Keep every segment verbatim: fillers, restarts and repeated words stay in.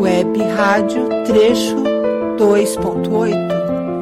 Web Rádio Trecho dois ponto oito.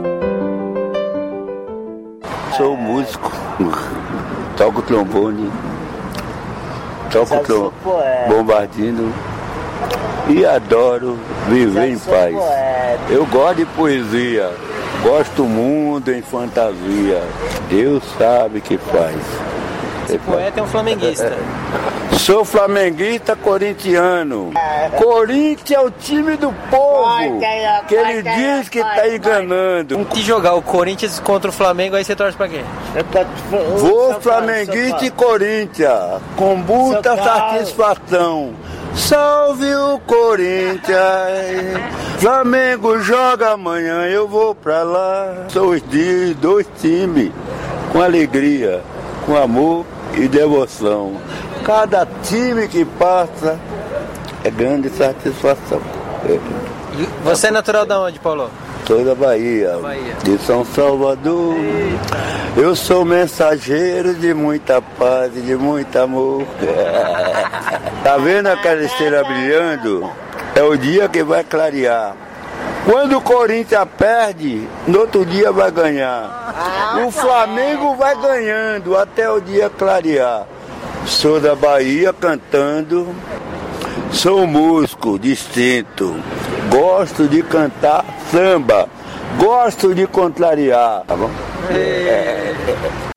Sou músico, toco trombone, toco trom... bombardino e adoro viver em paz. Eu gosto de poesia, gosto do mundo em fantasia. Deus sabe que faz. Esse poeta é um flamenguista. Sou flamenguista corintiano. Corinthians é o time do povo, que ele diz que está enganando. Se jogar o Corinthians contra o Flamengo, aí você torce pra quem? Vou flamenguista e Corinthians, com muita satisfação. Salve o Corinthians, Flamengo joga amanhã, eu vou pra lá. São os dias, dois times, com alegria, com amor e devoção. Cada time que passa é grande satisfação. E você é natural de onde, Paulo? Sou da Bahia, Bahia, de São Salvador. Eita. Eu sou mensageiro de muita paz e de muito amor. Tá vendo aquela estrela brilhando? É o dia que vai clarear. Quando o Corinthians perde, no outro dia vai ganhar. O Flamengo vai ganhando até o dia clarear. Sou da Bahia cantando, sou músico distinto, gosto de cantar samba, gosto de contrariar, tá bom? É.